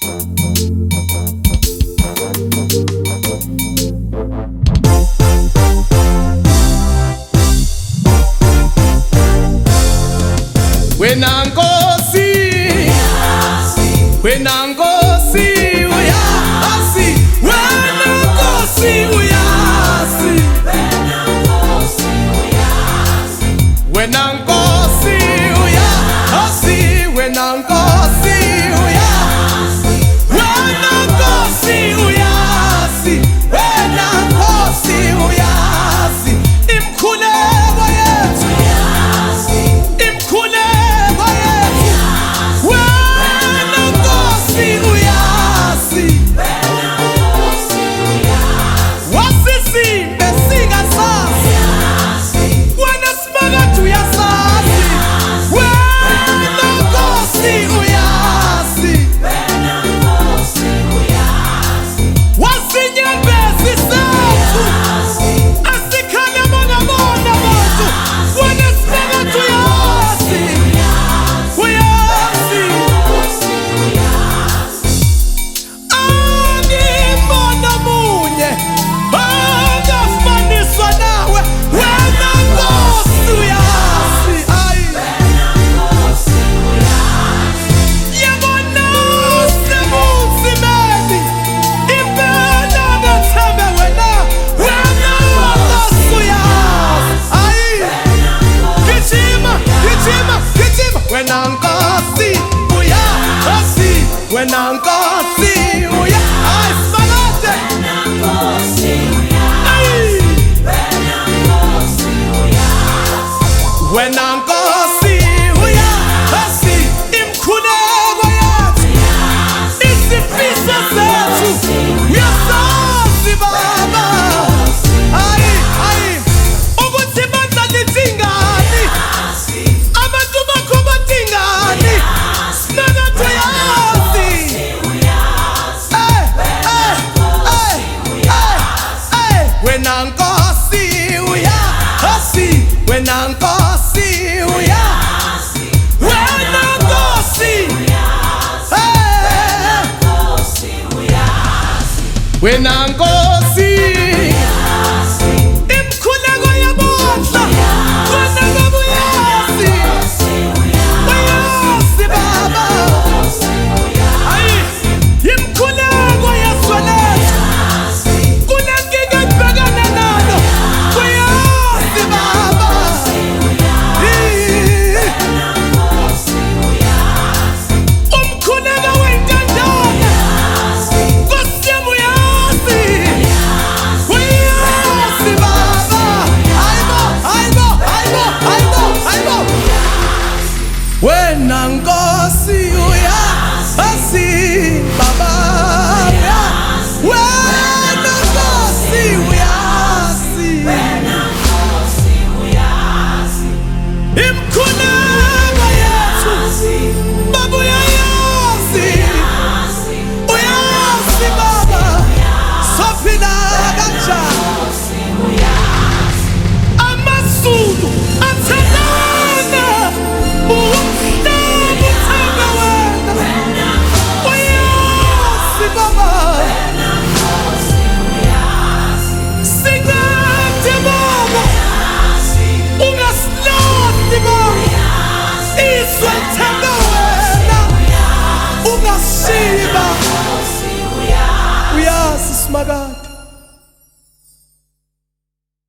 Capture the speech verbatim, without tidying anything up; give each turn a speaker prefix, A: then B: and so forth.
A: Wena Nkosi, wena Nkosi uyazi, wena Nkosi uyazi, wena Nkosi uyazi, wena Nkosi uyazi, wena Nkosi uyazi, wena Nkosi uyazi, imkhuleko yethu uyazi, imkhuleko yethu wena Nkosi uyazi, wena Nkosi uyazi, wasisimbe singasazi wena simakade uyasazi, wena Nkosi uyazi, wena Nkosi uyazi, wasinyembezi sethu asikhanya mangabona bantu wena simakade uyazi, uyazi angibona munye angafaniswa nawe wena Nkosi uyazi, ayi yabona sebunzimeni impela ngathembe wena, wena Nkosi uyazi, ayi gijima gijima gijima wena Nkosi uyazi, wena Nkosi uyazi, ayi simakade ayi wena Nkosi uyazi, imkhuleko yethu isifiso sethu uyasazi Baba, ayi ayi ukuthi bandla lidingani, abantu bakho badingani, simakade uyazi, eh eh eh eh eh wena Nkosi uyazi, wena Nkosi uyazi, wena Nkosi eh wena Nkosi imkhuleko yabodla wena Baba uyazi, uyazi Baba, ayi imkhuleko yeswalethu kunenkinga ebhekana nalo uyazi Baba, umkhuleko wentandane Nkosi yami uyazi, uyazi Baba, hayibo hayibo hayibo hayibo hayibo wena Nkosi uyazi Baba, wena Nkosi uyazi, imkhuleko yethu Baba uyayazi, uyazi Baba, sophila kanjani amaZulu athandana umhlaba uthanda wena, uyazi Baba, singade Baba ungasilahli Baba, izwe lithanda wena ungashiyi Baba.